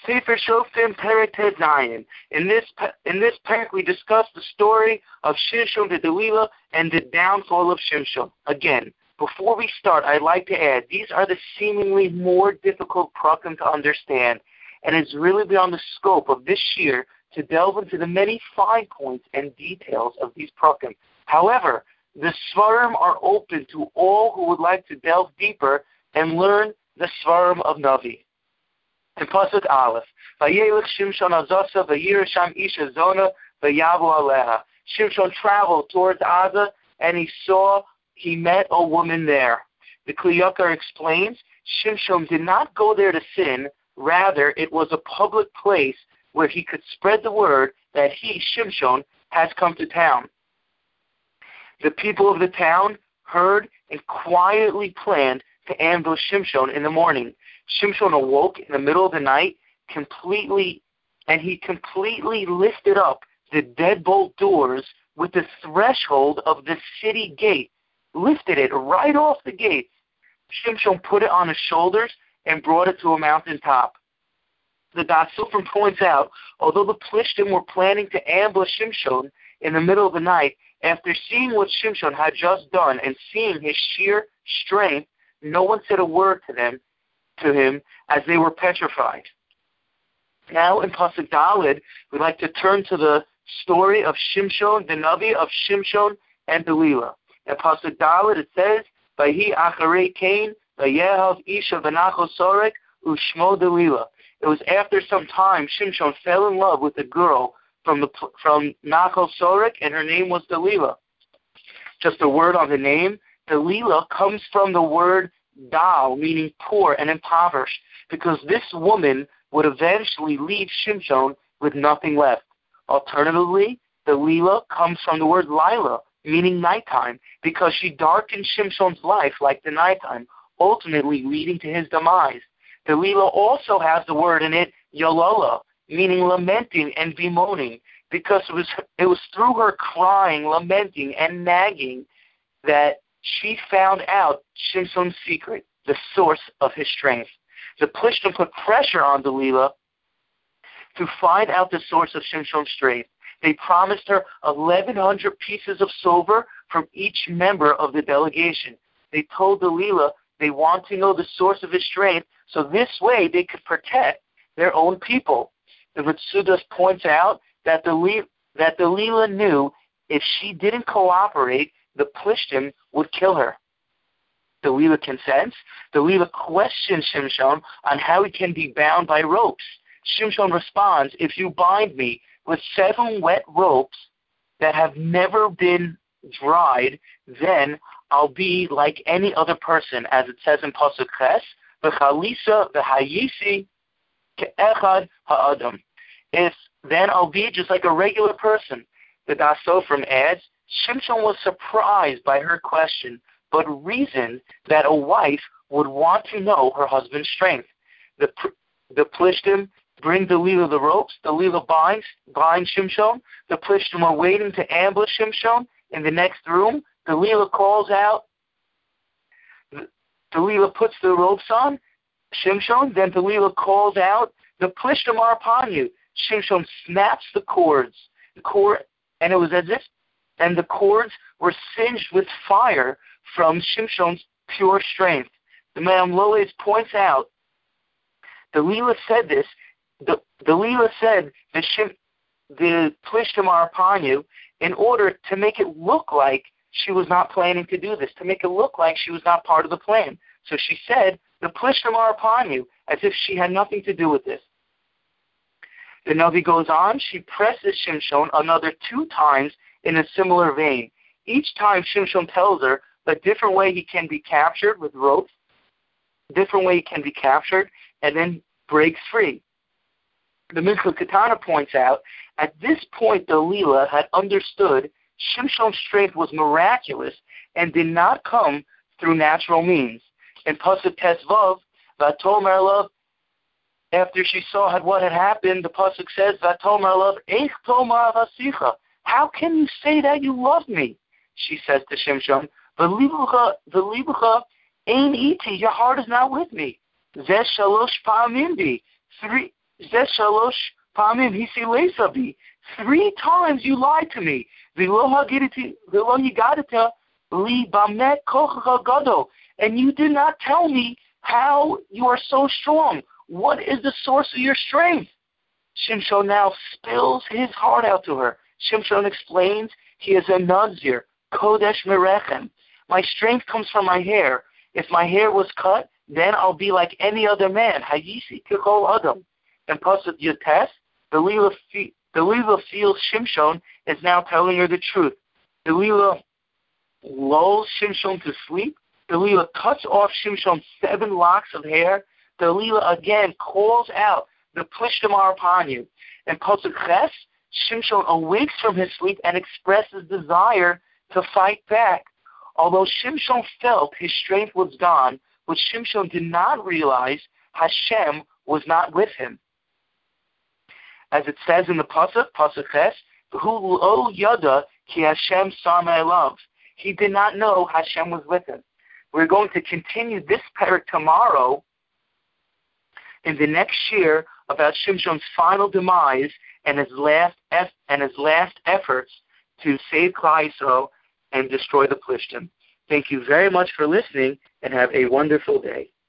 Sefer Shoftim Perek Tet Zayin. In this parak, we discuss the story of Shimshon the Delilah and the downfall of Shimshon. Again, before we start, I'd like to add, these are the seemingly more difficult prakim to understand, and it's really beyond the scope of this year to delve into the many fine points and details of these prakim. However, the Svarim are open to all who would like to delve deeper and learn the Svarim of Navi. In Pasuk Aleph, Vayelech Shimshon Azasa Vayir Sham Isha Zona Vayavu Aleha. Shimshon traveled towards Aza, and he met a woman there. The Kli Yakar explains, Shimshon did not go there to sin, rather it was a public place where he could spread the word that he, Shimshon, has come to town. The people of the town heard and quietly planned to ambush Shimshon in the morning. Shimshon awoke in the middle of the night and he completely lifted up the deadbolt doors with the threshold of the city gate, lifted it right off the gate. Shimshon put it on his shoulders and brought it to a mountain top. The Das Sufrim points out, although the Plishtim were planning to ambush Shimshon in the middle of the night, after seeing what Shimshon had just done and seeing his sheer strength, no one said a word to him as they were petrified. Now in Pasuk Daled, we'd like to turn to the story of Shimshon, the Navi of Shimshon and Delilah. In Pasuk Daled it says, Vahi acharei Cain, vayehav isha v'nachal sorek, u'shmo Delilah. It was after some time Shimshon fell in love with a girl from Nachal Sorek, and her name was Delilah. Just a word on the name, Delilah comes from the word dal, meaning poor and impoverished, because this woman would eventually leave Shimshon with nothing left. Alternatively, Delilah comes from the word Lila, meaning nighttime, because she darkened Shimshon's life like the nighttime, ultimately leading to his demise. Delilah also has the word in it, Yolola, meaning lamenting and bemoaning, because it was through her crying, lamenting, and nagging that she found out Shimshon's secret, the source of his strength. The Plishtim put pressure on Delilah to find out the source of Shimshon's strength. They promised her 1,100 pieces of silver from each member of the delegation. They told Delilah they want to know the source of his strength, so this way they could protect their own people. The Ritzudas points out that Delilah knew if she didn't cooperate, the Plishtim would kill her. Delilah consents. Delilah questions Shimshon on how he can be bound by ropes. Shimshon responds, if you bind me with 7 wet ropes that have never been dried, then I'll be like any other person, as it says in Pasuk Ches, v'chalisa v'hayisi ke'echad ha'adam. Then I'll be just like a regular person. The Das Sofrim adds, Shimshon was surprised by her question, but reasoned that a wife would want to know her husband's strength. The Plishtim bring Delilah the ropes. Delilah binds Shimshon. The Plishtim are waiting to ambush Shimshon. In the next room, Delilah calls out. Delilah puts the ropes on Shimshon. Then Delilah calls out, the Plishtim are upon you. Shimshon snaps the cords. And it was as if, and the cords were singed with fire from Shimshon's pure strength. The Me'am Loles points out, Delilah said this. Delilah said the Plishtim are upon you in order to make it look like she was not planning to do this, to make it look like she was not part of the plan. So she said, the Plishtim are upon you, as if she had nothing to do with this. The Navi goes on, she presses Shimshon another 2 times in a similar vein. Each time Shimshon tells her a different way he can be captured with ropes, different way he can be captured, and then breaks free. The Minchas Katana points out, at this point Delilah had understood Shimshon's strength was miraculous and did not come through natural means. In Pasuk Tesvav, Vatomer Love, after she saw what had happened, the Pasuk says, Vatomer Love, Eich Tomar Vasicha, how can you say that you love me? She says to Shimshon, V'libucha ein iti, your heart is not with me. Zeh shalosh pa'amim bi. Zeh shalosh pamim hisileisa bi. 3 times you lied to me. V'lo higadita li bamet kochacha gadol. And you did not tell me how you are so strong. What is the source of your strength? Shimshon now spills his heart out to her. Shimshon explains he is a Nazir, Kodesh Merechem. My strength comes from my hair. If my hair was cut, then I'll be like any other man. Hayisi kikol adam. And Pasuk Yotes, Delilah feels Shimshon is now telling her the truth. Delilah lulls Shimshon to sleep. Delilah cuts off Shimshon's 7 locks of hair. Delilah again calls out, the Plishtim are upon you. And Pasuk Ches, Shimshon awakes from his sleep and expresses desire to fight back. Although Shimshon felt his strength was gone, what Shimshon did not realize, Hashem was not with him. As it says in the Pasuk Ches, Hu lo yada ki Hashem sama elav. He did not know Hashem was with him. We're going to continue this parak tomorrow in the next year about Shimshon's final demise and his last efforts to save Klal Yisrael and destroy the Plishtim. Thank you very much for listening, and have a wonderful day.